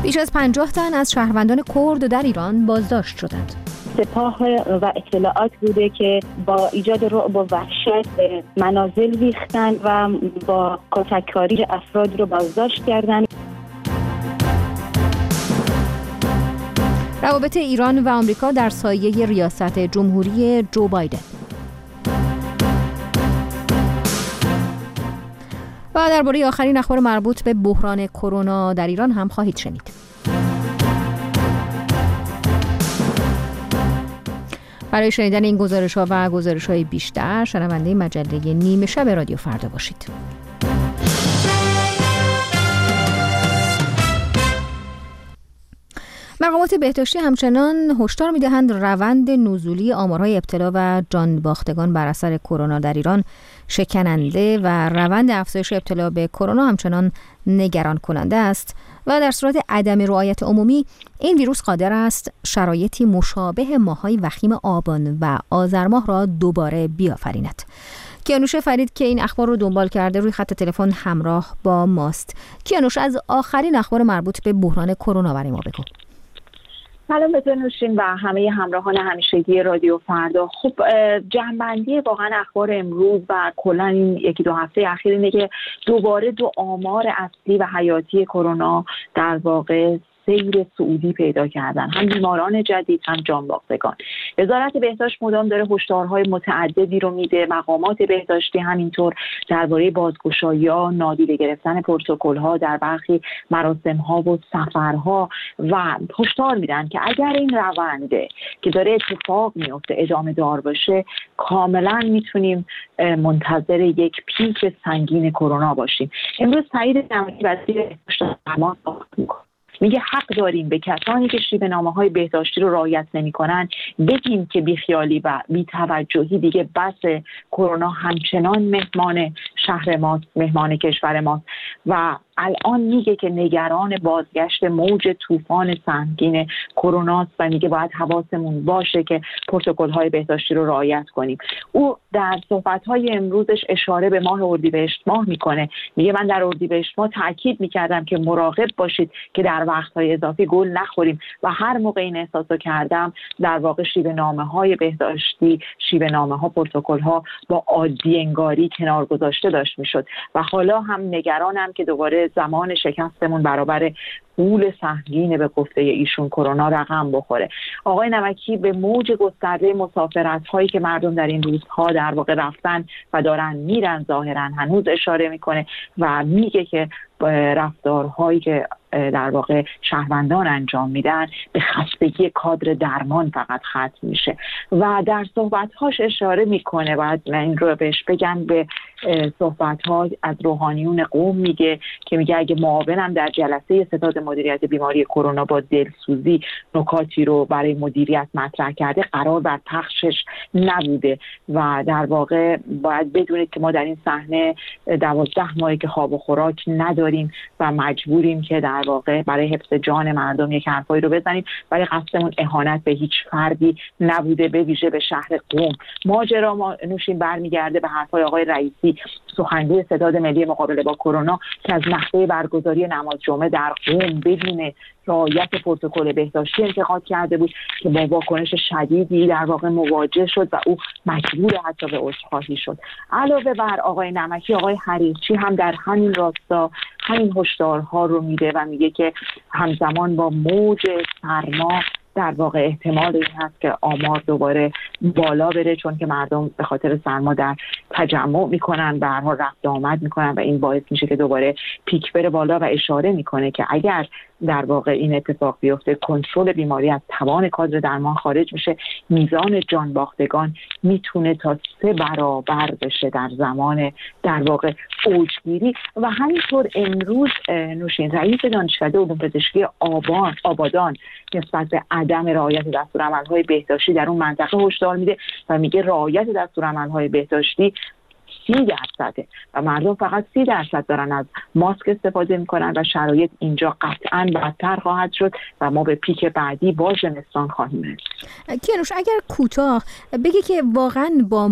بیش از 50 تن از شهروندان کرد در ایران بازداشت شدند. سپاه و اطلاعات بوده که با ایجاد رعب و وحشت به منازل ریختند و با کتککاری افراد رو بازداشت کردند. روابط ایران و آمریکا در سایه ریاست جمهوری جو بایدن. و درباره آخرین اخبار مربوط به بحران کرونا در ایران هم خواهید شنید. برای شنیدن این گزارش‌ها و گزارش‌های بیشتر شنونده مجله نیمه شب رادیو فردا باشید. مقامات بهداشتی همچنان هشدار می‌دهند روند نزولی آمارهای ابتلا و جان باختگان بر اثر کرونا در ایران شکننده و روند افزایش ابتلا به کرونا همچنان نگران کننده است و در صورت عدم رعایت عمومی این ویروس قادر است شرایطی مشابه ماه‌های وخیم آبان و آذر ماه را دوباره بیافریند. کیانوش فرید که این اخبار رو دنبال کرده روی خط تلفن همراه با ماست. کیانوش، از آخرین اخبار مربوط به بحران کرونا برای ما بگو. سلام به نوشین و همه همراهان همیشگی رادیو فردا. خب جمع‌بندی واقعا اخبار امروز و کلا این یکی دو هفته اخیر اینه که دوباره دو آمار اصلی و حیاتی کرونا در واقع سیر صعودی پیدا کردن، هم بیماران جدید هم جان باختگان. وزارت بهداشت مدام داره هشدارهای متعددی رو میده، مقامات بهداشتی همینطور درباره بازگشایی‌ها، نادیده گرفتن پروتکل‌ها در برخی مراسم‌ها و سفرها و هشدار میدن که اگر این رونده که داره اتفاق میفته ادامه دار باشه کاملا میتونیم منتظر یک پیک سنگین کرونا باشیم. امروز سعید نمکی وزیر بهداشت میگه حق داریم به کسانی که شیوه‌نامه‌های بهداشتی رو رعایت نمی‌کنن بگیم که بیخیالی و بی‌توجهی دیگه بس، کرونا همچنان مهمان شهر ماست، مهمان کشور ماست و الان میگه که نگران بازگشت موج طوفان سنگین کروناست و میگه باید حواسمون باشه که پروتکل‌های بهداشتی رو رعایت کنیم. او در صحبت‌های امروزش اشاره به ماه اردیبهشت ماه میکنه، میگه من در اردیبهشت ماه تاکید میکردم که مراقب باشید که در وقت‌های اضافی گل نخوریم و هر موقع این احساسو کردم در واقع شیوه‌نامه‌های بهداشتی، شیوه‌نامه‌ها، پروتکل‌ها با عادی انگاری کنار گذاشته داشت میشد و حالا هم نگرانم که دوباره زمان شکستمون برابر غول سنگین به گفته ایشون کرونا رقم بخوره. آقای نمکی به موج گسترده مسافرت‌هایی که مردم در این روزها در واقع رفتن و دارن میرن ظاهرا هنوز اشاره میکنه و میگه که رفتارهایی که در واقع شهروندان انجام میدن به خستگی کادر درمان فقط ختم میشه و در صحبت‌هاش اشاره میکنه. باید من این رو بهش بگم، به صحبت‌ها از روحانیون قوم میگه که میگه اگه معاونم در جلسه ستاد مدیریت بیماری کرونا با دلسوزی نکاتی رو برای مدیریت مطرح کرده قرار بر پخشش نبوده و در واقع باید بدونید که ما در این صحنه 12 ماهی که خواب و خوراک نداریم و مجبوریم که در واقع برای حفظ جان مردم یک حرفایی رو بزنیم، ولی قصدمون اهانت به هیچ فردی نبوده، به ویژه به شهر قم. ماجرا ما نوشین برمیگرده به حرفای آقای رئیسی، سخنگوی ستاد ملی مقابله با کرونا، که از نحوه برگزاری نماز جمعه در قم بدون رعایت پروتکل بهداشتی انتقاد کرده بود که با واکنش شدیدی در واقع مواجه شد و او مجبور حتی به عذرخواهی شد. علاوه بر آقای نمکی، آقای حریصی هم در همین راستا همین هشدارها رو میده و میگه که همزمان با موج سرما در واقع احتمال این هست که آمار دوباره بالا بره، چون که مردم به خاطر سرما در تجمع میکنن، به هر حال رفت آمد میکنن و این باعث میشه که دوباره پیک بره بالا و اشاره میکنه که اگر در واقع این اتفاق بیفته کنترل بیماری از توان کادر درمان خارج میشه، میزان جان باختگان میتونه تا 3 برابر بشه در زمان در واقع اوجگیری. و همینطور امروز نوشین رئیس دانشکده علوم پزشکی آبادان نسبت به عدم رعایت دستورالعمل‌های بهداشتی در اون منطقه هشدار میده و میگه رعایت دستورالعمل‌های بهداشتی 30% و مردم فقط 30% دارن از ماسک استفاده میکنن و شرایط اینجا قطعاً بدتر خواهد شد و ما به پیک بعدی با زمستان خواهیم رسید. کیانوش، اگر کوتاه بگی که واقعاً با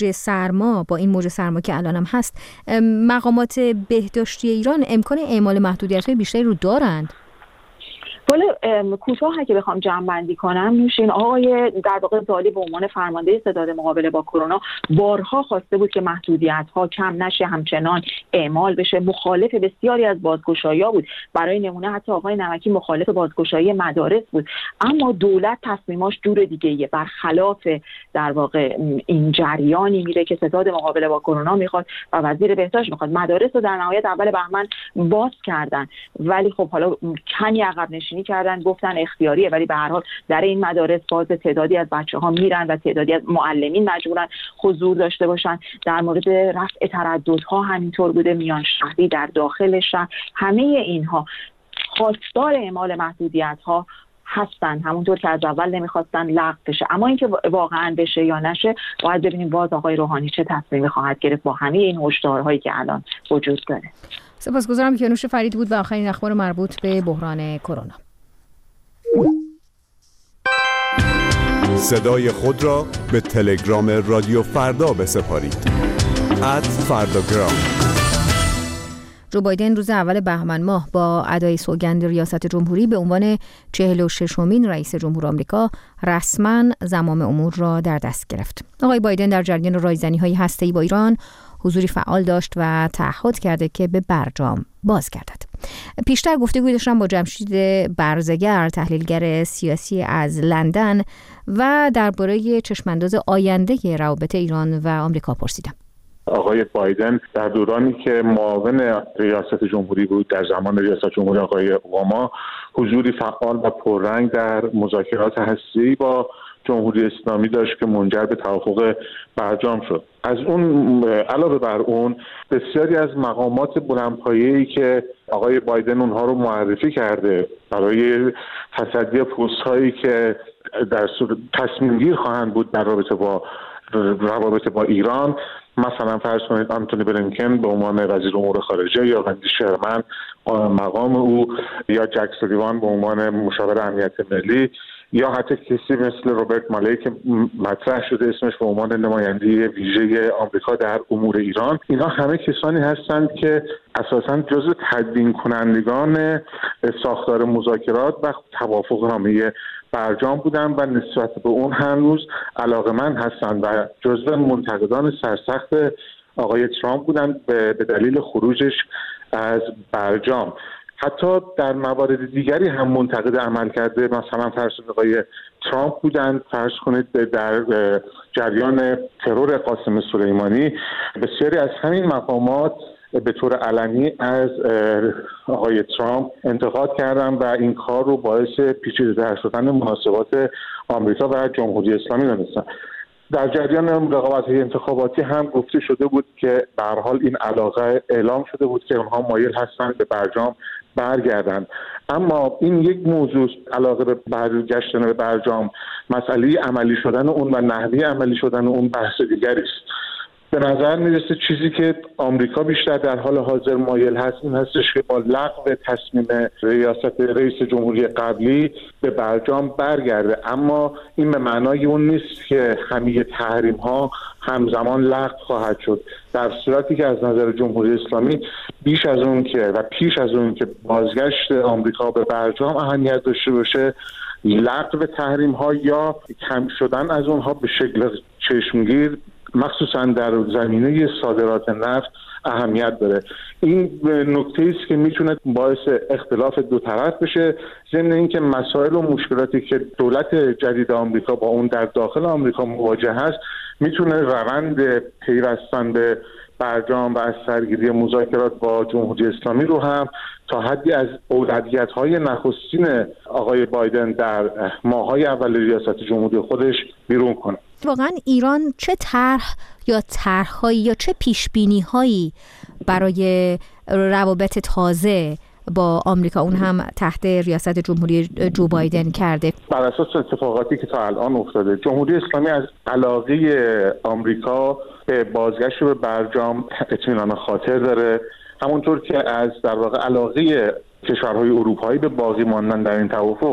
این موج سرما که الان هم هست مقامات بهداشتی ایران امکان اعمال محدودیت‌های بیشتری رو دارند؟ والا کوتاه اگه بخوام جمع‌بندی کنم، نوشین آقای در واقع زالی به عنوان فرمانده ستاد مقابله با کرونا بارها خواسته بود که محدودیت‌ها کم نشه، همچنان اعمال بشه، مخالف بسیاری از بازگشایی‌ها بود. برای نمونه حتی آقای نمکی مخالف بازگشایی مدارس بود، اما دولت تصمیماش جور دیگه‌ایه، برخلاف در واقع این جریانی میره که ستاد مقابله با کرونا میخواد و وزیر بهداشت میخواد. مدارس رو در نهایت اول بهمن باز کردن، ولی خب حالا کمی عقب نشینی کردن، گفتن اختیاریه، ولی به هر حال در این مدارس باز تعدادی از بچه‌ها میرن و تعدادی از معلمین مجبورن حضور داشته باشن. در مورد رفع ترددها همینطور بوده، میان شهری در داخل شهر، همه اینها خواستار اعمال محدودیت‌ها هستن، همونطور که از اول نمیخواستن لغو بشه. اما اینکه واقعا بشه یا نشه باید ببینیم باز آقای روحانی چه تصمیمی خواهد گرفت با همه این هشدارهایی که الان وجود داره. سپاسگزارم. کیانوش فریدی بود و آخرین اخبار مربوط به بحران کرونا. صدای خود را به تلگرام رادیو فردا بسپارید. @فرداگرام. جو بایدن روز اول بهمن ماه با ادای سوگند ریاست جمهوری به عنوان 46مین رئیس جمهور آمریکا رسما زمام امور را در دست گرفت. آقای بایدن در جریان رایزنی‌های هسته‌ای با ایران حضوری فعال داشت و تعهد کرده که به برجام بازگردد. پیشتر گفتگوی داشتم با جمشید برزگر، تحلیلگر سیاسی از لندن، و درباره چشمانداز آینده روابط ایران و آمریکا پرسیدم. آقای بایدن در دورانی که معاون ریاست جمهوری بود در زمان ریاست جمهوری آقای اوباما حضوری فعال و پررنگ در مذاکرات هسته‌ای با جمهوری اسلامی داشت که منجر به توافق برجام شد. از اون علاوه بر اون بسیاری از مقامات بلندپایه‌ای که آقای بایدن اونها رو معرفی کرده برای تصدی پست‌هایی که در تصمیم گیر خواهند بود در روابط با ایران، مثلا فرض کنید آنتونی بلینکن به عنوان وزیر امور خارجه یا وندی شرمن مقام او، یا جک سولیوان به عنوان مشاور امنیت ملی، یا حتی کسی مثل روبرت مالی که مطرح شده اسمش به عنوان نماینده ویژه آمریکا در امور ایران. اینا همه کسانی هستند که اساساً جزو تدوین کنندگان ساختار مذاکرات و توافقنامه برجام بودن و نسبت به اون هنوز علاقه‌مند هستند و جزو منتقدان سرسخت آقای ترامپ بودن به دلیل خروجش از برجام. حتی در موارد دیگری هم منتقد عمل کرده، مثلا فرض کنید آقای ترامپ بودند، فرض کنید در جریان ترور قاسم سلیمانی بسیاری از همین مقامات به طور علنی از آقای ترامپ انتقاد کردن و این کار رو باعث پیچیده‌تر شدن مناسبات آمریکا و جمهوری اسلامی دانستن. در جریان رقابت‌های انتخاباتی هم گفته شده بود که به هر حال این علاقه اعلام شده بود که اونها مایل هستند به برجام برگردند. اما این یک موضوع، علاقه به برگشتن به برجام، مسئله عملی شدن اون و نحوه عملی شدن اون بحث دیگری است. به نظر میرسه چیزی که آمریکا بیشتر در حال حاضر مایل هست این هستش که با لغو تصمیم ریاست رئیس جمهوری قبلی به برجام برگرده، اما این به معنای اون نیست که همه تحریم ها همزمان لغو خواهد شد. در صورتی که از نظر جمهوری اسلامی بیش از اون که و پیش از اون که بازگشت آمریکا به برجام اهمیت داشته باشه، لغو تحریم ها یا کم شدن از اونها به شکل چشمگیر مخصوصا در زمینه صادرات نفت اهمیت داره. این نکته است که میتونه باعث اختلاف دو طرف بشه، ضمن اینکه مسائل و مشکلاتی که دولت جدید آمریکا با اون در داخل آمریکا مواجه هست میتونه روند پیوستن به برجام و از سرگیری مذاکرات با جمهوری اسلامی رو هم تا حدی از اولویت‌های نخستین آقای بایدن در ماه‌های اول ریاست جمهوری خودش بیرون کنه. واقعا ایران چه طرح یا طرح‌هایی یا چه پیش‌بینی‌هایی برای روابط تازه با آمریکا، اون هم تحت ریاست جمهوری جو بایدن کرده؟ بر اساس اتفاقاتی که تا الان افتاده، جمهوری اسلامی از علاقه آمریکا به بازگشت به برجام اطمینان خاطر داره، همونطور که از در واقع علاقه کشورهای اروپایی به باقی ماندن در این توافق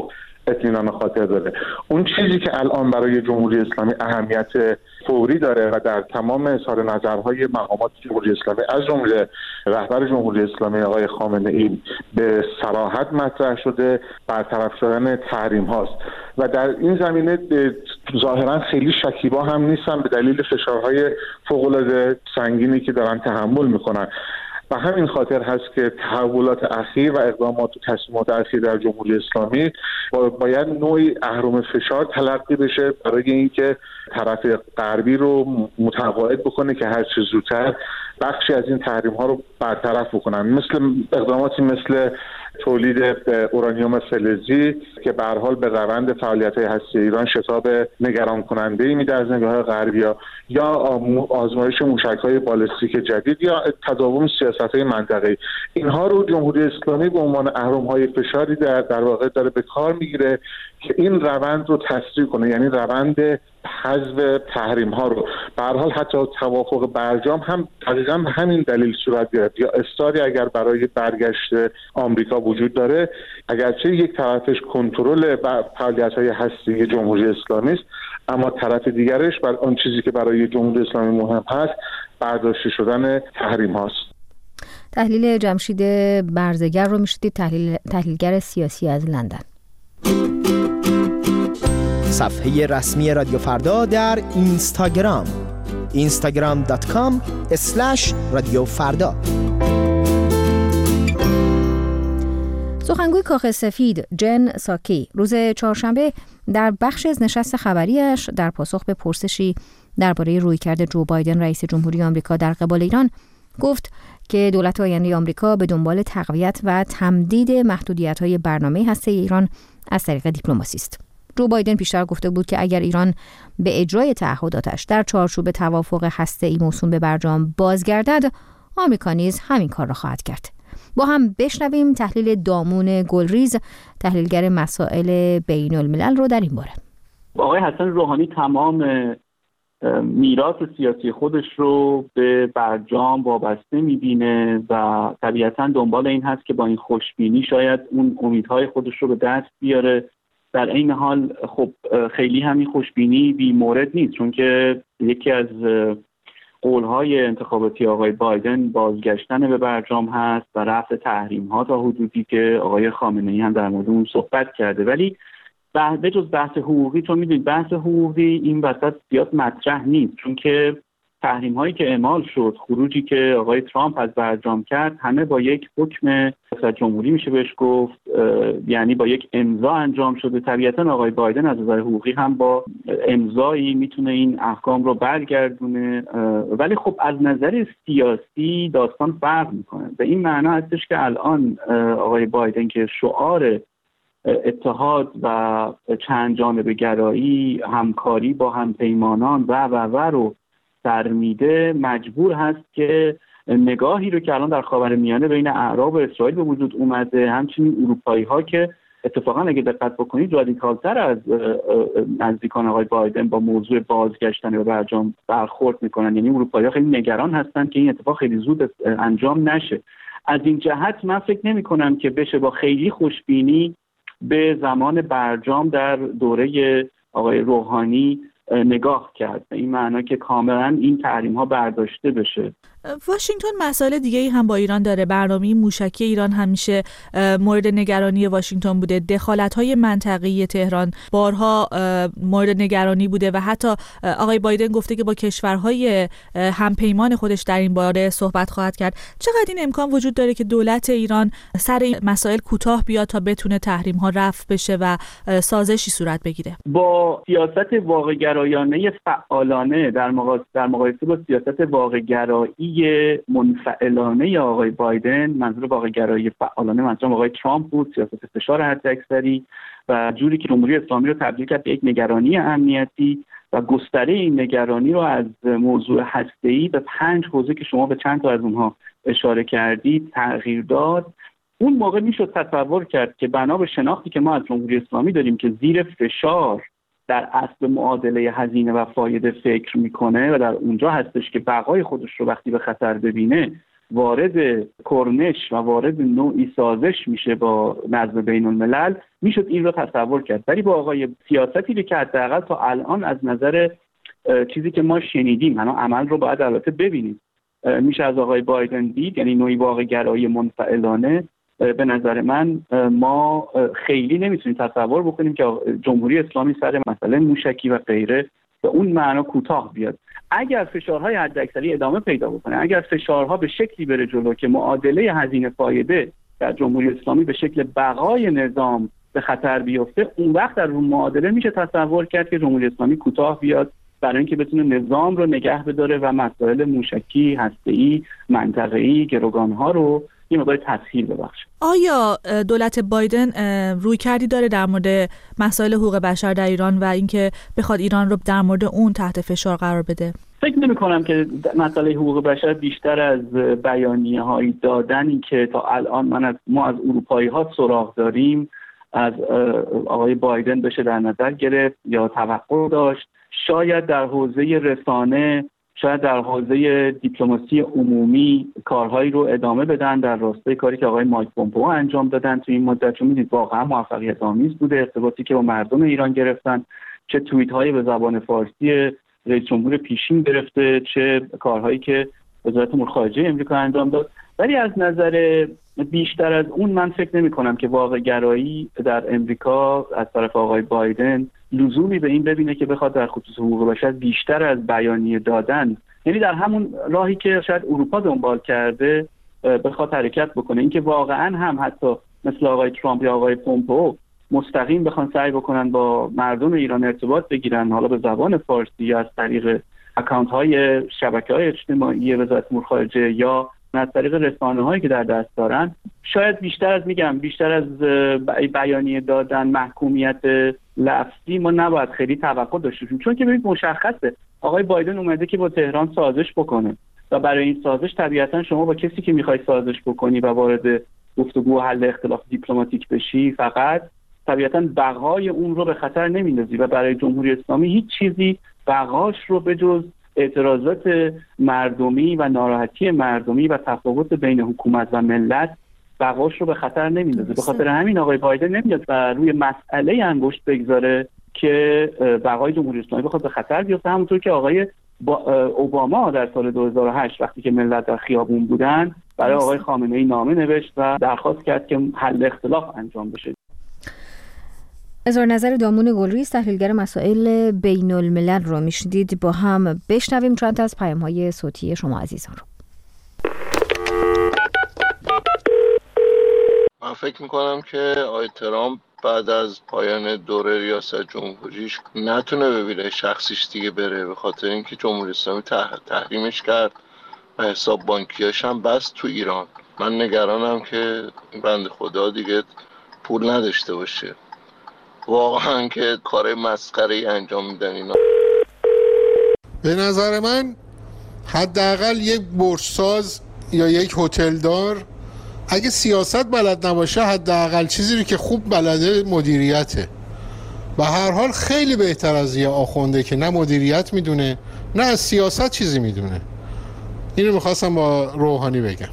اطمینان خاطر داره. اون چیزی که الان برای جمهوری اسلامی اهمیت فوری داره و در تمام اظهار نظرهای مقامات جمهوری اسلامی از جمله رهبر جمهوری اسلامی آقای خامنه‌ای به صراحت مطرح شده، برطرف شدن تحریم هاست و در این زمینه ظاهرا خیلی شکیبا هم نیستن به دلیل فشارهای فوق‌العاده سنگینی که دارن تحمل میکنن. و همین خاطر هست که تحولات اخیر و اقدامات و تصمیمات اخیر در جمهوری اسلامی باید نوعی اهرم فشار تلقی بشه برای اینکه طرف غربی رو متقاعد بکنه که هر چه زودتر بخشی از این تحریم ها رو برطرف بکنن، مثل اقداماتی مثل تولید اورانیوم فلزی که به هر حال به روند فعالیت‌های هسته ایران شتاب نگران کننده‌ای میده از نگاه غربی‌ها، یا آزمایش موشک‌های بالستیک جدید یا تداوم سیاست‌های منطقه‌ای. اینها رو جمهوری اسلامی به عنوان اهرم‌های فشاری در واقع داره به کار میگیره که این روند رو تسریع کنه، یعنی روند حذف تحریم‌ها رو. به هر حال حتی توافق برجام هم دقیقاً به همین دلیل صورت گرفت، یا استاری اگر برای برگشت آمریکا وجود داره، اگرچه یک طرفش کنترل فعالیت‌های هسته‌ای جمهوری اسلامی است، اما طرف دیگرش بر آن چیزی که برای جمهوری اسلامی مهم هست برداشته شدن تحریم هاست. تحلیل جمشید برزگر رو میشدید، تحلیلگر سیاسی از لندن. صفحه رسمی رادیو فردا در اینستاگرام instagram.com/رادیوفردا. سخنگوی کاخ سفید جن ساکی روز چهارشنبه در بخش از نشست خبریش در پاسخ به پرسشی درباره رویکرد جو بایدن رئیس جمهوری آمریکا در قبال ایران گفت که دولت آینده آمریکا به دنبال تقویت و تمدید محدودیت‌های برنامه هسته‌ای ایران از طریق دیپلماسی است. جو بایدن پیشتر گفته بود که اگر ایران به اجرای تعهداتش در چارچوب توافق هسته‌ای موسوم به برجام بازگردد، آمریکا نیز همین کار را خواهد کرد. با هم بشنویم تحلیل دامون گلریز، تحلیلگر مسائل بین الملل رو در این باره. آقای حسن روحانی تمام میراث سیاسی خودش رو به برجام وابسته می‌بینه و طبیعتاً دنبال این هست که با این خوشبینی شاید اون امیدهای خودش رو به دست بیاره. در این حال خب خیلی همین خوشبینی بی مورد نیست، چون که یکی از قولهای انتخاباتی آقای بایدن بازگشتن به برجام هست و رفع تحریم‌ها تا حدودی که آقای خامنه‌ای هم در مورد اون صحبت کرده. ولی به جز بحث حقوقی، چون میدونید بحث حقوقی این وسط زیاد مطرح نیست، چون که تحریم‌هایی که اعمال شد، خروجی که آقای ترامپ از برجام کرد، همه با یک حکم ریاست جمهوری میشه بهش گفت، یعنی با یک امضا انجام شده. طبیعتاً آقای بایدن از نظر حقوقی هم با امضایی میتونه این احکام رو برگردونه، ولی خب از نظر سیاسی داستان فرق میکنه. به این معنا هستش که الان آقای بایدن که شعار اتحاد و چند جانبه گرایی، همکاری با همپیمانان و رو سر میده، مجبور هست که نگاهی رو که الان در خاورمیانه بین اعراب و اسرائیل به وجود اومده، همچنین اروپایی ها که اتفاقا اگه دقت بکنید رادیکالتر از نزدیکان آقای بایدن با موضوع بازگشتن به برجام برخورد میکنن، یعنی اروپایی ها خیلی نگران هستن که این اتفاق خیلی زود انجام نشه. از این جهت من فکر نمی کنم که بشه با خیلی خوشبینی به زمان برجام در دوره آقای روحانی نگاه کرد، به این معنا که کاملا این تحریم ها برداشته بشه. واشنگتن مسائل دیگه ای هم با ایران داره. برنامه موشکی ایران همیشه مورد نگرانی واشنگتن بوده. دخالت‌های منطقه‌ای تهران بارها مورد نگرانی بوده و حتی آقای بایدن گفته که با کشورهای همپیمان خودش در این باره صحبت خواهد کرد. چقدر این امکان وجود داره که دولت ایران سر این مسائل کوتاه بیاد تا بتونه تحریم‌ها رفع بشه و سازشی صورت بگیره؟ با سیاست واقع‌گرایانه فعالانه در مقایسه با سیاست واقع‌گرایی منفعلانه آقای بایدن، منظور واقع‌گرایی فعالانه منظور آقای ترامپ بود، سیاست فشار حداکثری و جوری که جمهوری اسلامی رو تبدیل کرد به یک نگرانی امنیتی و گستره این نگرانی رو از موضوع هسته‌ای به 5 حوزه که شما به چند تا از اونها اشاره کردید تغییر داد. اون موقع میشد تصور کرد که بنا به شناختی که ما از جمهوری اسلامی داریم که زیر فشار در اصل معادله هزینه و فایده فکر میکنه و در اونجا هستش که بقای خودش رو وقتی به خطر ببینه وارد کرنش و وارد نوعی سازش میشه با نظم بین الملل، میشد این رو تصور کرد. ولی با آقای سیاستی که حداقل تا الان از نظر چیزی که ما شنیدیم، عمل رو باید البته ببینیم، میشه از آقای بایدن دید، یعنی نوعی واقع گرایی منفعلانه. به نظر من ما خیلی نمیتونیم تصور بکنیم که جمهوری اسلامی سر مسئله موشکی و غیره به اون معنا کوتاه بیاد. اگر فشارهای حداکثری ادامه پیدا بکنه، اگر فشارها به شکلی بره جلو که معادله هزینه فایده در جمهوری اسلامی به شکل بقای نظام به خطر بیفته، اون وقت در اون معادله میشه تصور کرد که جمهوری اسلامی کوتاه بیاد برای اینکه بتونه نظام رو نگه بداره و مسائل موشکی، هسته‌ای، منطقه‌ای، گروگان‌ها رو یه مقدار تسهیل ببخشه. آیا دولت بایدن رویکردی داره در مورد مسائل حقوق بشر در ایران و اینکه بخواد ایران رو در مورد اون تحت فشار قرار بده؟ فکر نمی‌کنم که مسئله حقوق بشر بیشتر از بیانیه‌های دادنی که تا الان ما از اروپایی‌ها سراغ داریم از آقای بایدن بشه در نظر گرفت یا توقع داشت. شاید در حوزه رسانه، شاید در حوزه دیپلماسی عمومی کارهایی رو ادامه بدن در راستای کاری که آقای مایک پومپئو انجام دادن تو این مدت، چون می‌دید واقعا موفقیت آمیز بوده ارتباطی که با مردم ایران گرفتن، چه توییت‌هایی به زبان فارسی رئیس جمهور پیشین گرفته، چه کارهایی که وزارت امور خارجه آمریکا انجام داد. ولی از نظر بیشتر از اون من فکر نمی‌کنم که واقع گرایی در امریکا از طرف آقای بایدن لزومی به این ببینه که بخواد در خصوص حقوق بشر بیشتر از بیانیه دادن، یعنی در همون راهی که شاید اروپا دنبال کرده بخواد حرکت بکنه. اینکه واقعا هم حتی مثل آقای ترامپ یا آقای پومپئو مستقیم بخوان سعی بکنن با مردم ایران ارتباط بگیرن، حالا به زبان فارسی یا از طریق اکانت‌های شبکه‌های اجتماعی وزارت امور خارجه یا از طریق رسانه‌هایی که در دست دارن، شاید بیشتر از بیانیه دادن، محکومیت لفظی ما نباید خیلی توقع داشته باشیم. چون که ببینید مشخصه آقای بایدن اومده که با تهران سازش بکنه و برای این سازش طبیعتا شما با کسی که میخوای سازش بکنی و وارد گفتگو و حل اختلاف دیپلماتیک بشی فقط طبیعتا بقای اون رو به خطر نمیندازی و برای جمهوری اسلامی هیچ چیزی بقاش رو به جز اعتراضات مردمی و ناراحتی مردمی و تفاوت بین حکومت و ملت بقاش رو به خطر نمیندازه. به خاطر همین آقای بایدن نمیاد و روی مسئله انگشت بگذاره که بقای جمهوری اسلامی بخواد به خطر بیفته، همونطور که آقای اوباما در سال 2008 وقتی که ملت در خیابون بودن برای آقای خامنه‌ای نامه نوشت و درخواست کرد که حل اختلاف انجام بشه. اظهار نظر دامون گلریز، تحلیلگر مسائل بین الملل رو میشنیدید. با هم بشنویم چند تا از پیام‌های صوتی شما عزیزان رو. من فکر میکنم که آقای ترامپ بعد از پایان دوره ریاست جمهوریش نتونه ببینه شخصیش دیگه بره، به خاطر اینکه جمهوری اسلامی تحریمش کرد و حساب بانکیاش هم بست تو ایران. من نگرانم که بنده خدا دیگه پول نداشته باشه. واقعا که کار مسخره‌ای انجام میدن اینا. به نظر من حداقل یک برج‌ساز یا یک هتلدار اگه سیاست بلد نباشه حداقل چیزی رو که خوب بلده مدیریته. به هر حال خیلی بهتر از یه آخونده که نه مدیریت میدونه نه از سیاست چیزی میدونه. اینو میخواستم با روحانی بگم.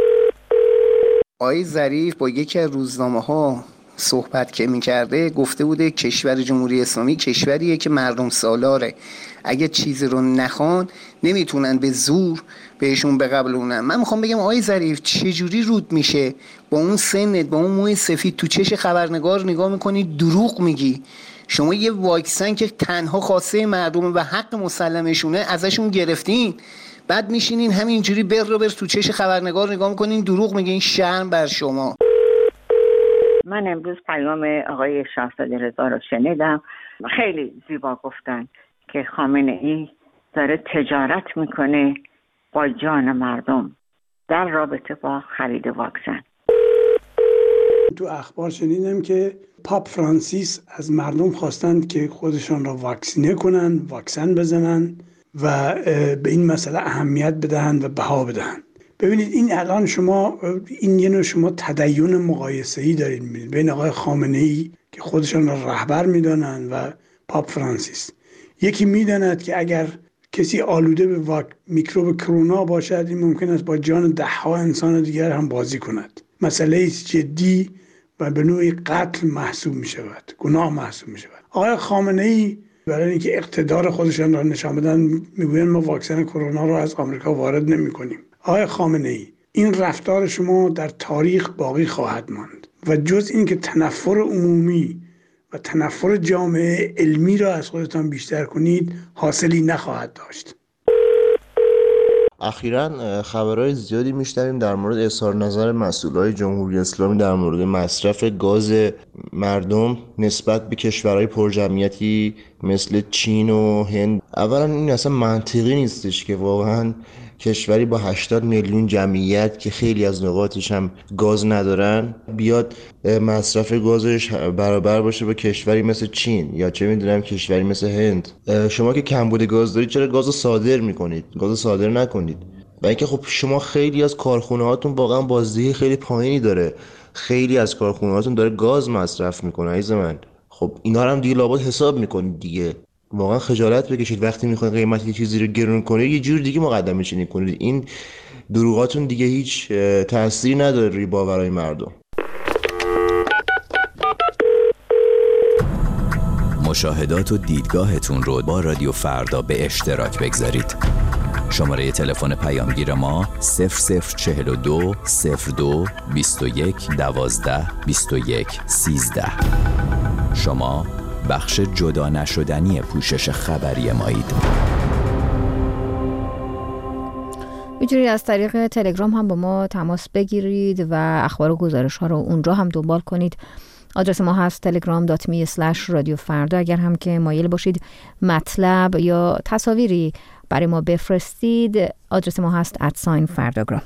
آقای ظریف با یکی از روزنامه‌ها صحبت که میکرده گفته بوده کشور جمهوری اسلامی کشوریه که مردم سالاره، اگه چیزی رو نخوان نمیتونن به زور بهشون بقبلونن. من میخوام بگم آقای ظریف چجوری رود میشه با اون سنت با اون موی سفید تو چش خبرنگار نگاه میکنی دروغ میگی؟ شما یه واکسن که تنها خواسته مردم و حق مسلمشونه ازشون گرفتین، بعد میشینین همینجوری بر تو چش خبرنگار نگاه میکنین دروغ میگین. شرم بر شما. من امروز پیام آقای شاهزاده رضا رو شنیدم. خیلی زیبا گفتن که خامنه‌ای داره تجارت میکنه با جان مردم در رابطه با خرید واکسن. تو اخبار شنیدم که پاپ فرانسیس از مردم خواستند که خودشان را واکسینه کنن، واکسن بزنن و به این مسئله اهمیت بدهند و بها بدهند. ببینید این الان شما این یه نوع شما تدین مقایسه‌ای دارید می‌بینید بین آقای خامنه‌ای که خودشان را رهبر می‌دانند و پاپ فرانسیس. یکی می‌داند که اگر کسی آلوده به میکروب کرونا باشد، این ممکن است با جان ده‌ها انسان دیگر هم بازی کند. مسئله است جدی و به نوعی قتل محسوب می شود، گناه محسوب می شود. آقای خامنه‌ای برای اینکه اقتدار خودشان را نشان بدن میگویند ما واکسن کرونا را از آمریکا وارد نمی‌کنیم. آقای خامنه‌ای، این رفتار شما در تاریخ باقی خواهد ماند و جز اینکه تنفر عمومی و تنفر جامعه علمی را از خودتان بیشتر کنید حاصلی نخواهد داشت. اخیراً خبرهای زیادی میشنویم در مورد اظهار نظر مسئولای جمهوری اسلامی در مورد مصرف گاز مردم نسبت به کشورهای پرجمعیتی مثل چین و هند. اولا این اصلا منطقی نیستش که واقعاً کشوری با 80 میلیون جمعیت که خیلی از نقاطش هم گاز ندارن بیاد مصرف گازش برابر باشه با کشوری مثل چین یا چه میدونم کشوری مثل هند. شما که کمبود گاز دارید چرا گازو صادر میکنید؟ گازو صادر نکنید. و اینکه خب شما خیلی از کارخونه هاتون واقعا بازدهی خیلی پایینی داره، خیلی از کارخونه هاتون داره گاز مصرف میکنه عزیز من. خب اینا رو هم دیگه لابد حساب میکنید دیگه. واقعا خجالت بکشید وقتی میخواین قیمت یه چیزی رو گرون کنید یه جور دیگه مقدمه چینی کنید. این دروغاتون دیگه هیچ تأثیری نداره روی باورهای مردم. مشاهدات و دیدگاهتون رو با رادیو فردا به اشتراک بگذارید. شماره تلفن پیامگیر ما 0042 02 21 12 21 13. شما بخش جدا نشدنی پوشش خبری مایید. میتونید از طریق تلگرام هم با ما تماس بگیرید و اخبار و گزارش ها رو اونجا هم دنبال کنید. آدرس ما هست telegram.me/radioffarda. اگر هم که مایل باشید مطلب یا تصاویری برای ما بفرستید آدرس ما هست @فرdagram.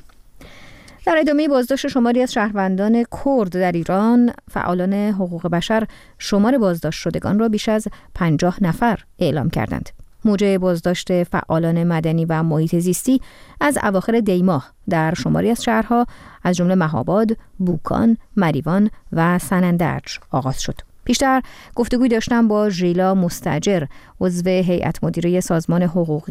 در ادامه بازداشت شماری از شهروندان کرد در ایران، فعالان حقوق بشر شمار بازداشت شدگان را بیش از 50 نفر اعلام کردند. موجه بازداشت فعالان مدنی و محیط زیستی از اواخر دی ماه در شماری از شهرها از جمله مهاباد، بوکان، مریوان و سنندج آغاز شد. پیشتر گفتگوی داشتم با ژیلا مستاجر، عضو هیئت مدیره سازمان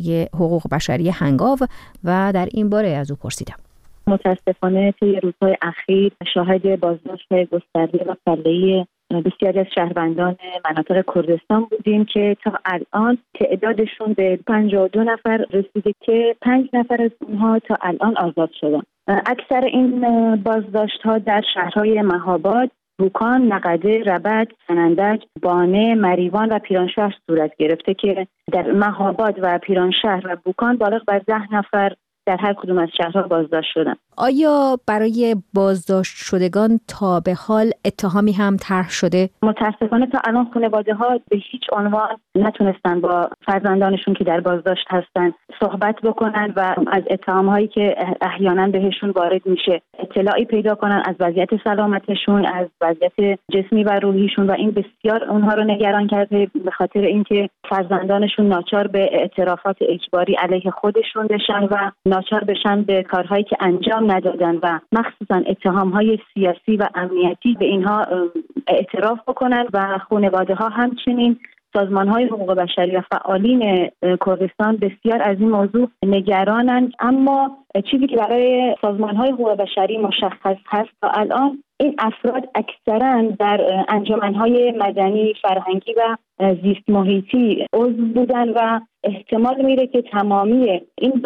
حقوق بشری هنگاو و در این باره از او پرسیدم. متاسفانه طی روزهای اخیر شاهد بازداشت گسترده و فله‌ای بسیاری از شهروندان مناطق کردستان بودیم که تا الان تعدادشون به 52 نفر رسیده که 5 نفر از اونها تا الان آزاد شدن. اکثر این بازداشت‌ها در شهرهای مهاباد، بوکان، نقده، ربد، سنندج، بانه، مریوان و پیرانشهر صورت گرفته که در مهاباد و پیرانشهر و بوکان بالغ بر 10 نفر در هر کدوم از شهرها بازداشت شدن. آیا برای بازداشت شدگان تا به حال اتهامی هم طرح شده؟ متاسفانه تا الان خانواده‌ها به هیچ عنوان نتونستن با فرزندانشون که در بازداشت هستن صحبت بکنن و از اتهام‌هایی که احیانا بهشون وارد میشه اطلاعی پیدا کنن از وضعیت سلامتشون، از وضعیت جسمی و روحیشون و این بسیار اونها رو نگران کرده به خاطر اینکه فرزندانشون ناچار به اعترافات اجباری علیه خودشون بشن و ناچار بشن به کارهایی که انجام ندادن و مخصوصا اتهام‌های سیاسی و امنیتی به اینها اعتراف بکنن و خانواده‌ها همچنین سازمان‌های حقوق بشری و فعالین کردستان بسیار از این موضوع نگرانند. اما چیزی که برای سازمان‌های حقوق بشری مشخص هست تا الان این افراد اکثرا در انجمن‌های مدنی، فرهنگی و زیست محیطی عضو بودن و احتمال میره که تمامی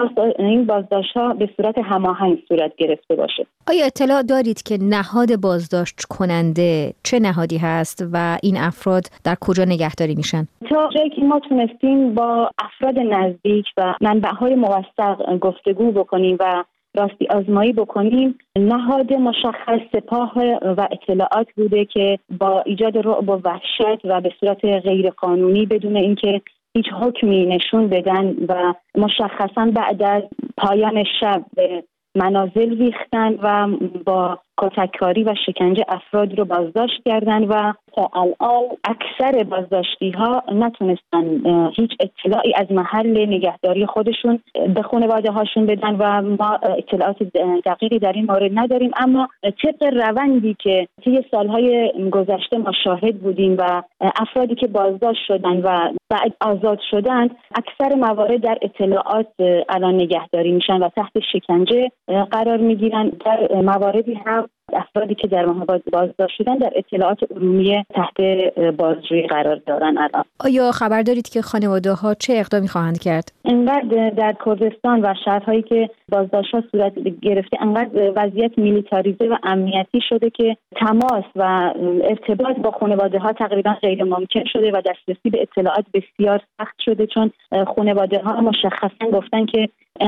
این بازداشت‌ها به صورت هماهنگ صورت گرفته باشه. آیا اطلاع دارید که نهاد بازداشت کننده چه نهادی هست و این افراد در کجا نگهداری میشن؟ تا جایی که ما تونستیم با افراد نزدیک و منبع‌های موثق گفتگو بکنیم و راستی آزمایی بکنیم، نهاد مشخص سپاه و اطلاعات بوده که با ایجاد رعب و وحشت و به صورت غیرقانونی بدون اینکه هیچ حکمی نشون بدن و مشخصا بعد از پایان شب به منازل ریختن و با کتککاری و شکنجه افراد رو بازداشت کردن و تا الان اکثر بازداشتی ها نتونستن هیچ اطلاعی از محل نگهداری خودشون به خانواده هاشون بدن و ما اطلاعات دقیقی در این مورد نداریم. اما طبق روندی که طی سالهای گذشته ما شاهد بودیم و افرادی که بازداشت شدن و بعد آزاد شدن، اکثر موارد در اطلاعات الان نگهداری میشن و تحت شکنجه قرار میگیرن. در مواردی هم افرادی که در محبت بازداشت شدن در اطلاعات عمومی تحت بازجویی قرار دارن. الان آیا خبر دارید که خانواده ها چه اقدامی خواهند کرد؟ انقدر در کردستان و شهرهایی که بازداشت ها صورت گرفته انقدر وضعیت میلیتاریزه و امنیتی شده که تماس و ارتباط با خانواده ها تقریبا غیر ممکن شده و دسترسی به اطلاعات بسیار سخت شده، چون خانواده ها مشخصا گفتن که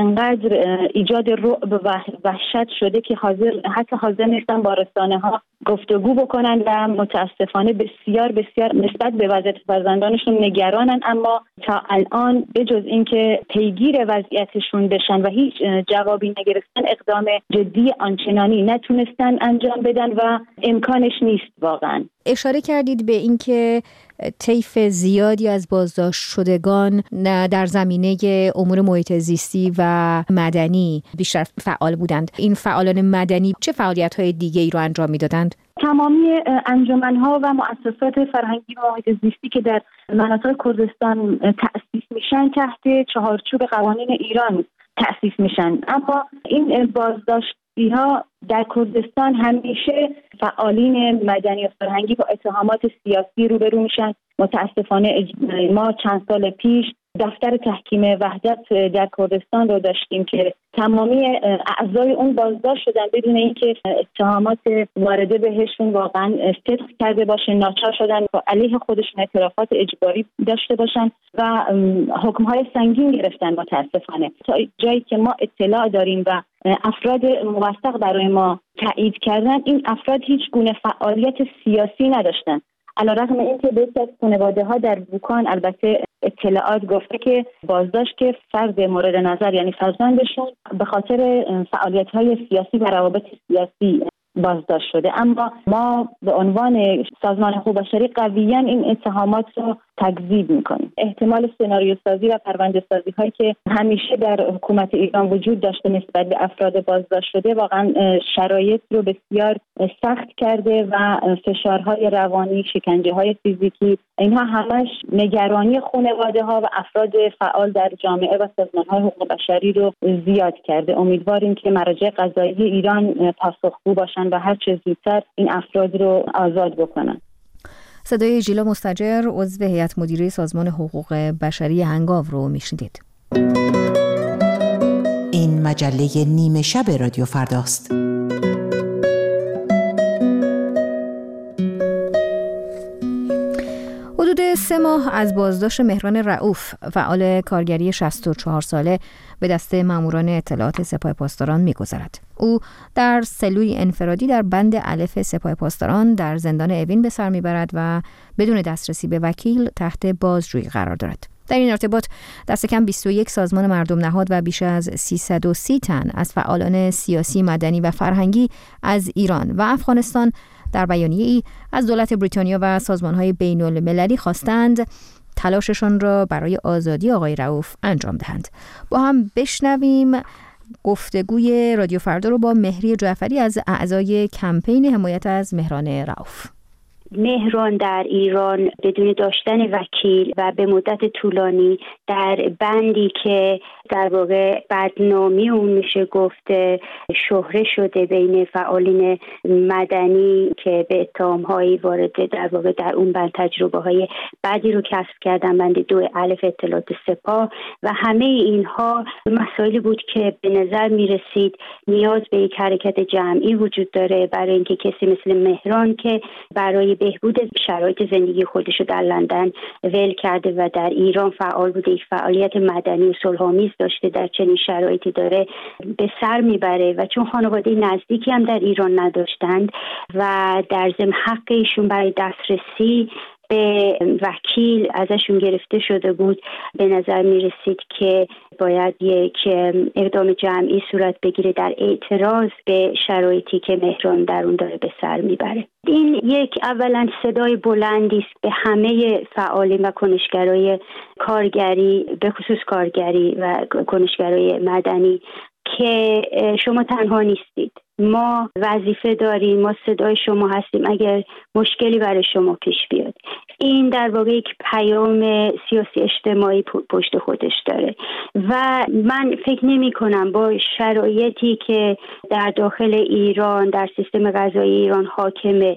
انقدر ایجاد رعب و وحشت شده که حاضر نیستن با رسانه ها گفتگو بکنن و متاسفانه بسیار نسبت به وضعیت فرزندانشون نگرانن. اما تا الان به جز اینکه پیگیر وضعیتشون بشن و هیچ جوابی نگرفتن، اقدام جدی آنچنانی نتونستن انجام بدن و امکانش نیست واقعا. اشاره کردید به اینکه طیف زیادی از بازداشت شدگان در زمینه امور محیط زیستی و مدنی بیشتر فعال بودند. این فعالان مدنی چه فعالیت‌های دیگه‌ای رو انجام می‌دادند؟ تمامی انجمن‌ها و مؤسسات فرهنگی و محیط زیستی که در مناطق کردستان تأسیس میشن تحت چهارچوب قوانین ایران تأسیس میشن. اما این بازداشتی‌ها در کردستان همیشه فعالین مدنی و فرهنگی با اتهامات سیاسی روبرو میشن. متاسفانه ما چند سال پیش دفتر تحکیم وحدت در کردستان رو داشتیم که تمامی اعضای اون بازداشت شدن بدون اینکه اتهامات وارده بهشون واقعا صدق کرده باشه، ناچار شدن و علیه خودشون اعترافات اجباری داشته باشن و حکم‌های سنگین گرفتن. متاسفانه تا جایی که ما اطلاع داریم و افراد موثق برای ما تایید کردن، این افراد هیچ گونه فعالیت سیاسی نداشتن. علیرغم اینکه بعضی از خانواده‌ها در بوکان البته اطلاعات گفته که بازداشت که فرد مورد نظر یعنی فرزندشون به خاطر فعالیت‌های سیاسی و روابط سیاسی بازداشت شده. اما ما به عنوان سازمان حقوق بشری قویاً این اتهامات رو تکذیب میکنیم. احتمال سناریو سازی و پرونده سازی هایی که همیشه در حکومت ایران وجود داشته نسبت به افراد بازداشت شده واقعا شرایط رو بسیار سخت کرده و فشارهای روانی، شکنجه های فیزیکی، اینها همش نگرانی خانواده ها و افراد فعال در جامعه و سازمان های حقوق بشری رو زیاد کرده. امیدواریم که مراجع قضایی ایران پاسخگو باشن و هر چه زودتر این افراد رو آزاد بکنن. صدای ژیلا مستجر، عضو هیئت مدیره سازمان حقوق بشری هنگاو رو میشنیدید. این مجله نیمه شب رادیو فرداست. حدود 3 ماه از بازداشت مهران رؤوف، فعال کارگری 64 ساله، به دست ماموران اطلاعات سپاه پاسداران می‌گذرد. او در سلوی انفرادی در بند الف سپاه پاسداران در زندان اوین به سر میبرد و بدون دسترسی به وکیل تحت بازجویی قرار دارد. در این ارتباط دست کم 21 سازمان مردم نهاد و بیش از 330 تن از فعالان سیاسی، مدنی و فرهنگی از ایران و افغانستان در بیانیه‌ای از دولت بریتانیا و سازمان‌های بین‌المللی خواستند تلاششان را برای آزادی آقای رؤوف انجام دهند. با هم بشنویم گفتگوی رادیو فردا رو با مهری جعفری از اعضای کمپین حمایت از مهران رؤوف. مهران در ایران بدون داشتن وکیل و به مدت طولانی در بندی که در واقع بدنامی اون میشه گفته شهره شده بین فعالین مدنی که به اتهام‌هایی وارد در واقع در اون بند تجربه‌های بعدی رو کسب کردن، بند 2 الف اطلاعات سپاه، و همه اینها مسائلی بود که به نظر میرسید نیاز به یک حرکت جمعی وجود داره برای اینکه کسی مثل مهران که برای بهبود شرایط زندگی خودش رو در لندن ول کرده و در ایران فعال بوده، یک فعالیت مدنی و صلح‌آمیز داشته، در چنین شرایطی داره به سر میبره و چون خانواده نزدیکی هم در ایران نداشتند و در ضمن حق ایشون برای دسترسی به وکیل ازشون گرفته شده بود، به نظر می رسید که باید یک اقدام جمعی صورت بگیره در اعتراض به شرایطی که مهران در اون داره به سر میبره. این یک اولا صدای بلندی است به همه فعالین و کنشگرای کارگری، به خصوص کارگری و کنشگرای مدنی، که شما تنها نیستید. ما وظیفه داریم، ما صدای شما هستیم اگر مشکلی برای شما پیش بیاد. این در واقع یک پیام سیاسی اجتماعی پشت خودش داره و من فکر نمی کنم با شرایطی که در داخل ایران، در سیستم قضایی ایران حاکمه،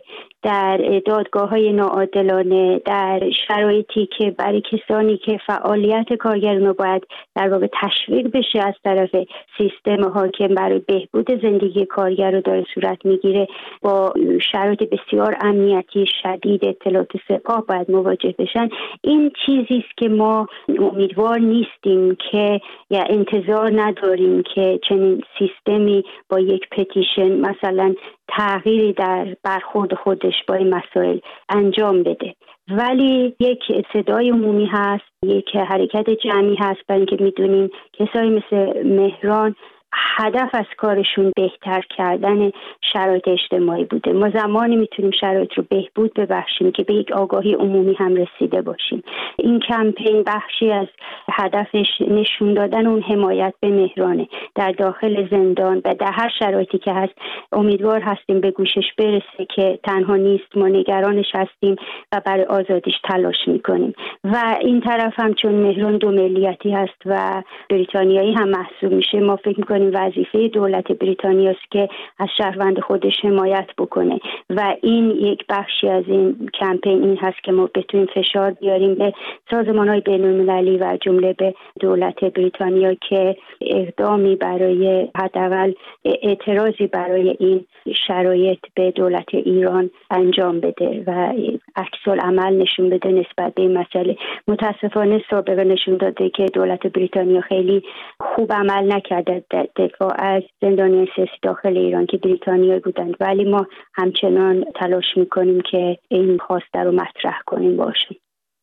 در دادگاه‌های ناعادلانه، در شرایطی که برای کسانی که فعالیت کارگران رو باید در واقع تشویق بشه از طرف سیستم حاکم برای بهبود زندگی کارگر رو داره صورت میگیره، با شرایط بسیار امنیتی شدید اطلاعات سپاه باید مواجه بشن. این چیزی است که ما امیدوار نیستیم که یا انتظار نداریم که چنین سیستمی با یک پتیشن مثلا تغییری در برخورد خودش با این مسائل انجام بده، ولی یک صدای عمومی هست، یک حرکت جمعی هست، برای اینکه میدونیم کسایی مثل مهران هدف از کارشون بهتر کردن شرایط اجتماعی بوده. ما زمانی میتونیم شرایط رو بهبود ببخشیم که به یک آگاهی عمومی هم رسیده باشیم. این کمپین بخشی از هدفش نشون دادن اون حمایت به مهرانه در داخل زندان و در هر شرایطی که هست. امیدوار هستیم به گوشش برسه که تنها نیست، ما نگرانش هستیم و برای آزادیش تلاش میکنیم. و این طرف هم چون مهران دو ملیتی هست و بریتانیایی هم محسوب میشه، ما فکر میکنیم وظیفه دولت بریتانیا است که از شهروند خودش حمایت بکنه و این یک بخشی از این کمپین این هست که ما بتونیم فشار بیاریم به سازمان‌های بین‌المللی و جمله به دولت بریتانیا که اقدامی برای حداقل اعتراضی برای این شرایط به دولت ایران انجام بده و عکس العمل نشون بده نسبت به این مسئله. متاسفانه سابقه نشون داده که دولت بریتانیا خیلی خوب عمل نکرده دفاع از زندانیان سیاسی داخل ایران که بریتانیایی بودند، ولی ما همچنان تلاش میکنیم که این خواسته رو مطرح کنیم باشیم.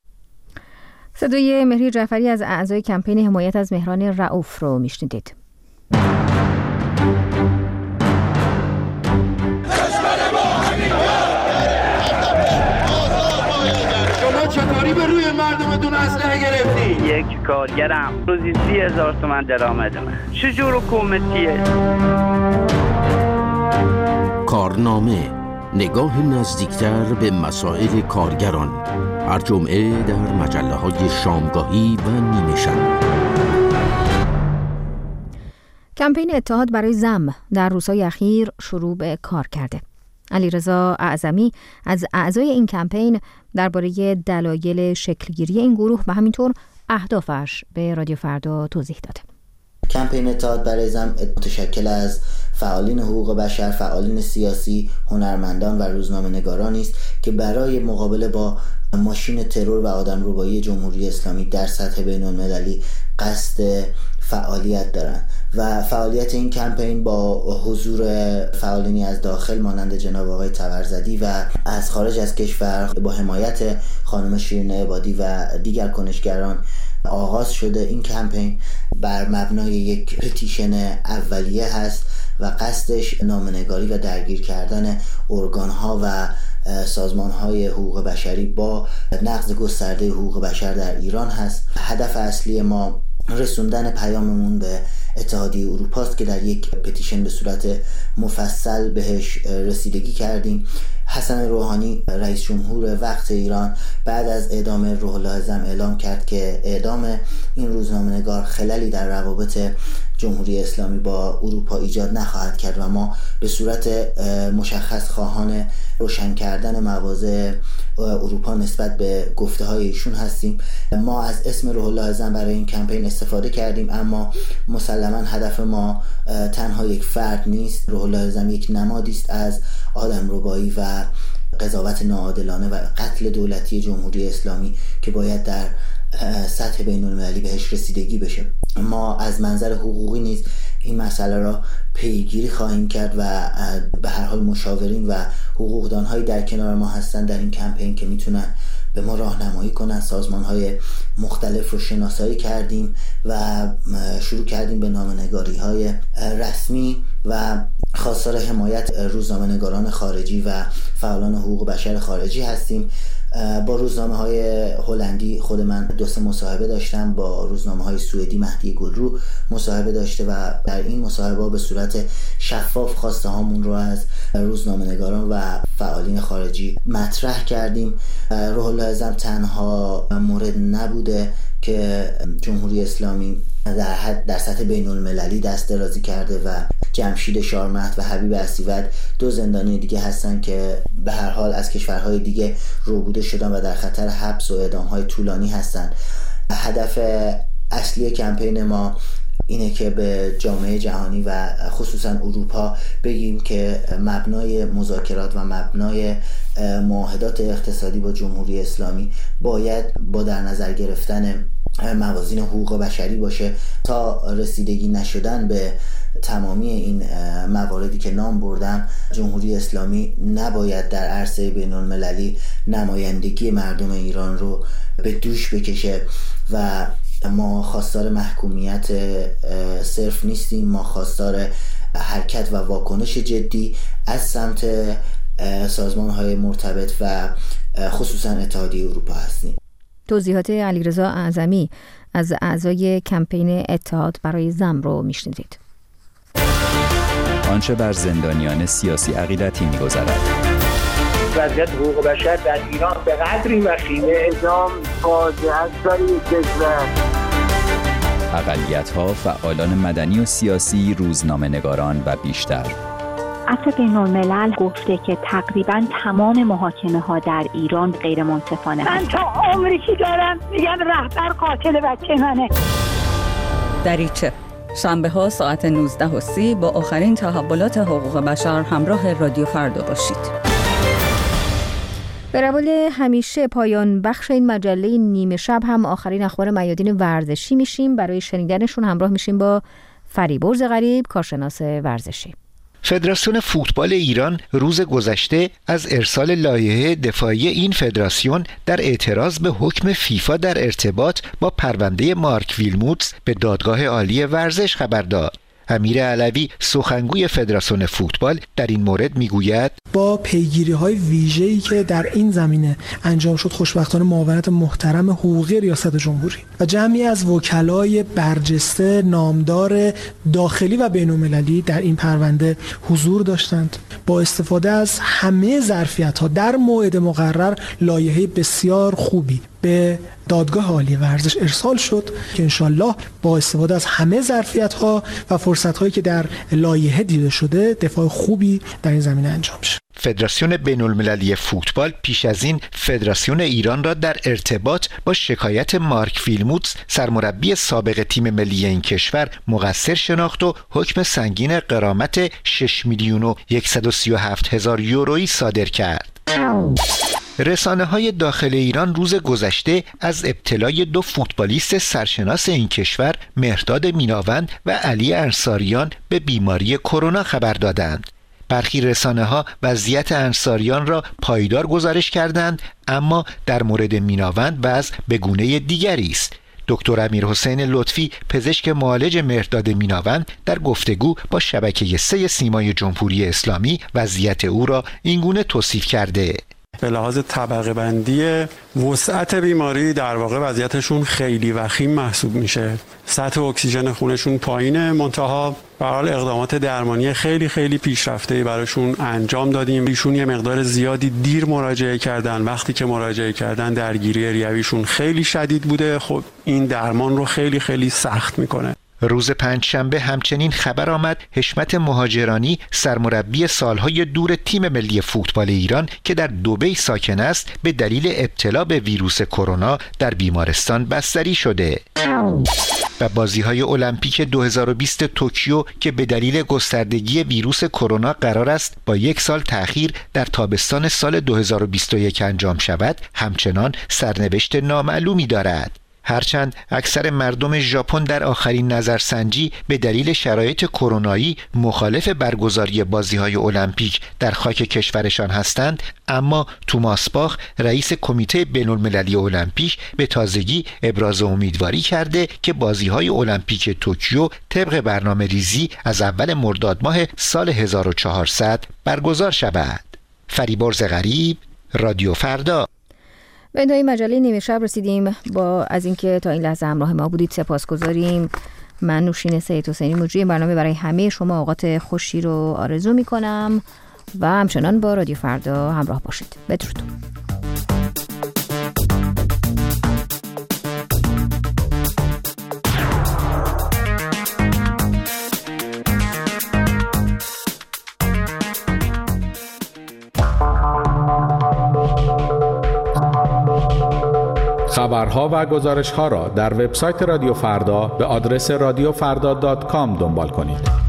صدای مهری جعفری از اعضای کمپین حمایت از مهران رؤوف رو میشنیدید. شما چطوری به روی مردمتون اسلحه گرفتی؟ یک کارگرم روزی 30,000 تومان درآمد من. چجور حکومتیه؟ کارنامه، نگاه نزدیکتر به مسائل کارگران، هر جمعه در مجله‌های شامگاهی و نیمه شب. کمپین اتحاد برای زم در روزهای اخیر شروع به کار کرده. علیرضا اعظمی از اعضای این کمپین درباره دلایل شکلگیری این گروه و همینطور اهدافش به رادیو فردا توضیح داد. کمپین اتحاد برای زم متشکل از فعالین حقوق بشر، فعالین سیاسی، هنرمندان و روزنامه‌نگارانی است که برای مقابله با ماشین ترور و آدمربایی جمهوری اسلامی در سطح بین‌المللی قصد فعالیت دارند و فعالیت این کمپین با حضور فعالینی از داخل مانند جناب آقای طبرزدی و از خارج از کشور با حمایت خانم شیرین عبادی و دیگر کنشگران آغاز شده. این کمپین بر مبنای یک پتیشن اولیه هست و قصدش نامه‌نگاری و درگیر کردن ارگان‌ها و سازمان‌های حقوق بشری با نقض گسترده حقوق بشر در ایران هست. هدف اصلی ما رسوندن پیاممون به اتحادیه اروپا است که در یک پتیشن به صورت مفصل بهش رسیدگی کردیم. حسن روحانی رئیس جمهور وقت ایران بعد از اعدام روح الله زم اعلام کرد که اعدام این روزنامه‌نگار خللی در روابط جمهوری اسلامی با اروپا ایجاد نخواهد کرد و ما به صورت مشخص خواهان روشن کردن مواضع اروپا نسبت به گفته‌های ایشون هستیم. ما از اسم روح الله زم برای این کمپین استفاده کردیم، اما مسلماً هدف ما تنها یک فرد نیست. روح الله زم یک نمادی است از آدمربایی و قضاوت ناعادلانه و قتل دولتی جمهوری اسلامی که باید در سطح بین‌المللی بهش رسیدگی بشه. ما از منظر حقوقی نیز این مسئله را پیگیری خواهیم کرد و به هر حال مشاورین و حقوقدان‌هایی در کنار ما هستن در این کمپین که میتونن به ما راهنمایی کنن. سازمان‌های مختلف رو شناسایی کردیم و شروع کردیم به نامه‌نگاری‌های رسمی و خواستار حمایت روزنامه‌نگاران خارجی و فعالان حقوق بشر خارجی هستیم. با روزنامه‌های هلندی خود من 2-3 مصاحبه داشتم، با روزنامه‌های سوئدی مهدی گلرو مصاحبه داشته و در این مصاحبه به صورت شفاف خواسته هامون رو از روزنامه‌نگاران و فعالین خارجی مطرح کردیم. روح الله اعظم تنها مورد نبوده که جمهوری اسلامی در سطح بین المللی دست درازی کرده و جمشید شارمهد و حبیب اسیوط 2 زندانی دیگه هستن که به هر حال از کشورهای دیگه ربوده شدن و در خطر حبس و اعدام‌های طولانی هستن. هدف اصلی کمپین ما اینه که به جامعه جهانی و خصوصا اروپا بگیم که مبنای مذاکرات و مبنای معاهدات اقتصادی با جمهوری اسلامی باید با در نظر گرفتن موازین حقوق بشری باشه. تا رسیدگی نشدن به تمامی این مواردی که نام بردم، جمهوری اسلامی نباید در عرصه بین المللی نمایندگی مردم ایران رو به دوش بکشه و ما خواستار محکومیت صرف نیستیم، ما خواستار حرکت و واکنش جدی از سمت سازمان‌های مرتبط و خصوصا اتحادیه اروپا هستیم. توضیحات علیرضا اعظمی از اعضای کمپین اتحاد برای زن رو میشنیدید. آنچه بر زندانیان سیاسی عقیدتی می‌گذرد. وضعیت حقوق بشر در ایران به قدری وخیمه، اعدام فاجعه است برای کشور. اقلیت‌ها، فعالان مدنی و سیاسی، روزنامه‌نگاران و بیشتر. عفو بین‌الملل گفته که تقریباً تمام محاکمه‌ها در ایران غیر منصفانه. من تا عمری که دارم میگم رهبر قاتل بچه منه. دریچه شنبه ها ساعت 19:30 با آخرین تحولات حقوق بشر همراه رادیو فردا باشید. به روال همیشه پایان بخش این مجله نیمه شب هم آخرین اخبار میادین ورزشی میشیم. برای شنیدنشون همراه میشیم با فریبرز غریب، کارشناس ورزشی. فدراسیون فوتبال ایران روز گذشته از ارسال لایحه دفاعی این فدراسیون در اعتراض به حکم فیفا در ارتباط با پرونده مارک ویلموتس به دادگاه عالی ورزش خبر داد. امیر علوی سخنگوی فدراسیون فوتبال در این مورد میگوید با پیگیری‌های ویژه‌ای که در این زمینه انجام شد، خوشبختانه معاونت محترم حقوقی ریاست جمهوری و جمعی از وکلای برجسته نامدار داخلی و بین‌المللی در این پرونده حضور داشتند. با استفاده از همه ظرفیت‌ها در موعد مقرر لایحه بسیار خوبی به دادگاه عالی ورزش ارسال شد که انشالله با استفاده از همه ظرفیت‌ها و فرصت‌هایی که در لایحه دیده شده دفاع خوبی در این زمینه انجام شد. فدراسیون بین‌المللی فوتبال پیش از این فدراسیون ایران را در ارتباط با شکایت مارک ویلموتس سرمربی سابق تیم ملی این کشور مقصر شناخت و حکم سنگین غرامت 6,137,000 یورویی صادر کرد. رسانه‌های داخل ایران روز گذشته از ابتلای 2 فوتبالیست سرشناس این کشور، مهرداد میناوند و علی انصاریان، به بیماری کرونا خبر دادند. برخی رسانه‌ها وضعیت انصاریان را پایدار گزارش کردند، اما در مورد میناوند وضع به گونه دیگری است. دکتر امیرحسین لطفی، پزشک معالج مهرداد میناوند، در گفتگو با شبکه 3 سیمای جمهوری اسلامی وضعیت او را اینگونه توصیف کرده: به لحاظ طبقه بندی وسعت بیماری در واقع وضعیتشون خیلی وخیم محسوب میشه. سطح اکسیژن خونشون پایینه، منتها به حال اقدامات درمانی خیلی خیلی پیشرفته‌ای براشون انجام دادیم. ایشون یه مقدار زیادی دیر مراجعه کردن. وقتی که مراجعه کردن درگیری ریویشون خیلی شدید بوده. خب این درمان رو خیلی خیلی سخت میکنه. روز پنجشنبه همچنین خبر آمد حشمت مهاجرانی، سرمربی سالهای دور تیم ملی فوتبال ایران که در دبی ساکن است، به دلیل ابتلا به ویروس کرونا در بیمارستان بستری شده. و بازی‌های المپیک 2020 توکیو که به دلیل گستردگی ویروس کرونا قرار است با 1 سال تأخیر در تابستان سال 2021 انجام شود، همچنان سرنوشت نامعلومی دارد. هرچند اکثر مردم ژاپن در آخرین نظرسنجی به دلیل شرایط کرونایی مخالف برگزاری بازی‌های المپیک در خاک کشورشان هستند، اما توماس باخ رئیس کمیته بین‌المللی المپیک به تازگی ابراز امیدواری کرده که بازی‌های المپیک توکیو طبق برنامه‌ریزی از اول مرداد ماه سال 1400 برگزار شود. فریبرز غریب، رادیو فردا. به انتهای مجله نیمه شب رسیدیم. از اینکه تا این لحظه همراه ما بودید سپاسگزاریم. من نوشین سید حسینی مجری برنامه برای همه شما اوقات خوشی رو آرزو می‌کنم و همچنان با رادیو فردا همراه باشید. بدرود. خبرها و گزارش‌ها را در وبسایت رادیو فردا به آدرس radiofrda.com دنبال کنید.